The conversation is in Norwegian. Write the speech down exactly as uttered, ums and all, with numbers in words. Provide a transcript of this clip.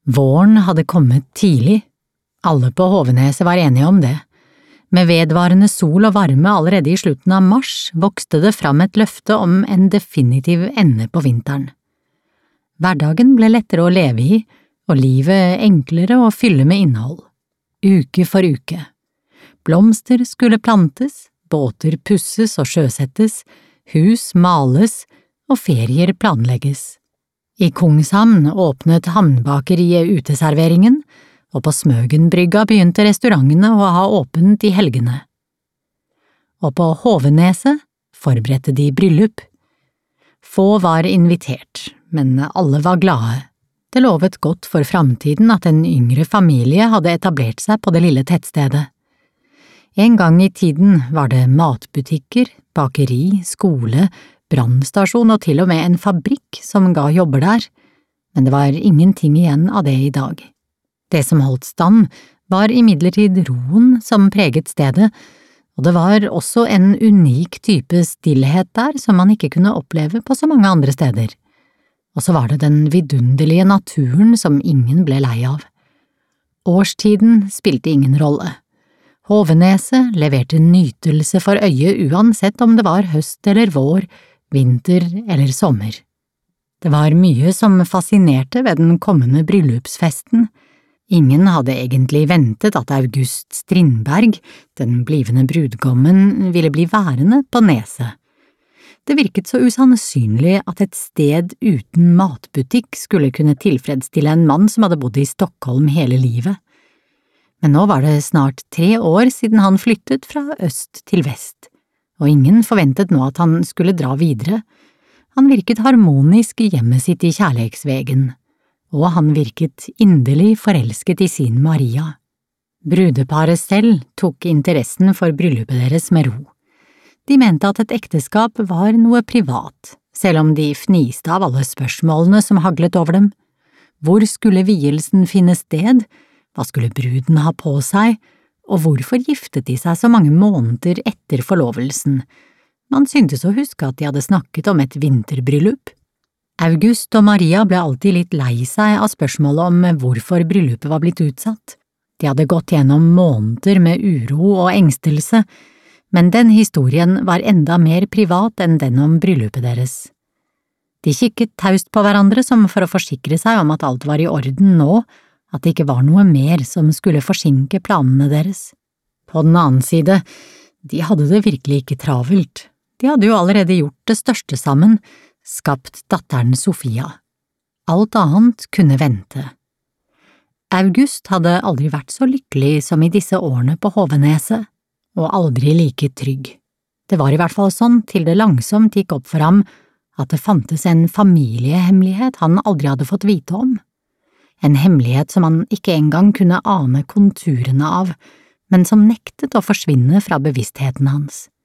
Våren hadde kommet tidlig. Alle på Hoveneset var enige om det. Med vedvarende sol og varme allerede i slutten av mars vokste det fram et løfte om en definitiv ende på vinteren. Hverdagen ble lettere å leve i, og livet enklere å fylle med innhold. Uke for uke. Blomster skulle plantes, båter pusses og sjøsettes, hus males og ferier planlegges. I Kongshamn åpnet havnbakeriet uteserveringen, og på Smøgenbrygga begynte restaurantene å ha åpent i helgene. Og på Hoveneset forberedte de bryllup. Få var invitert, men alle var glade. Det lovet godt for framtiden at en yngre familie hadde etablert seg på det lille tettstedet. En gang i tiden var det matbutikker, bakeri, skole, brannstasjon og til og med en fabrikk som ga jobber der, men det var ingenting igjen av det i dag. Det som holdt stand, var imidlertid roen som preget stedet, og det var også en unik type stillhet der som man ikke kunne oppleve på så mange andre steder. Og så var det den vidunderlige naturen som ingen ble lei av. Årstiden spilte ingen rolle. Hoveneset leverte nytelse for øyet uansett om det var høst eller vår, vinter eller sommer. Det var mye som fascinerte ved den kommende bryllupsfesten. Ingen hadde egentlig ventet at August Strindberg, den blivende brudgommen, ville bli værende på Neset. Det virket så usannsynlig at et sted uten matbutikk skulle kunne tilfredsstille en mann som hadde bodd i Stockholm hele livet. Men nå var det snart tre år siden han flyttet fra øst til vest, og ingen forventet nå at han skulle dra videre. Han virket harmonisk i hjemmet sitt i Kjærleiksvegen, og han virket inderlig forelsket i sin Maria. Brudeparet selv tok interessen for bryllupet deres med ro. De mente at et ekteskap var noe privat, selv om de fniste av alle spørsmålene som haglet over dem. Hvor skulle vielsen finne sted? Hva skulle bruden ha på seg? Og hvorfor giftet de seg så mange måneder etter forlovelsen? Man syntes å huske at de hadde snakket om et vinterbryllup. August og Maria ble alltid litt lei seg av spørsmålet om hvorfor bryllupet var blitt utsatt. De hadde gått gjennom måneder med uro og engstelse, men den historien var enda mer privat enn den om bryllupet deres. De kikket taust på hverandre som for å forsikre seg om at alt var i orden nå, at det ikke var noe mer som skulle forsinke planene deres. På den annen side, de hadde det virkelig ikke travelt. De hadde jo allerede gjort det største sammen, skapt datteren Sofia. Alt annet kunne vente. August hadde aldri vært så lykkelig som i disse årene på Hoveneset, og aldri like trygg. Det var i hvert fall sånn til det langsomt gikk opp for ham at det fantes en familiehemmelighet han aldri hadde fått vite om. En hemmelighet som han ikke engang kunne ane konturene av, men som nektet å forsvinne fra bevisstheten hans.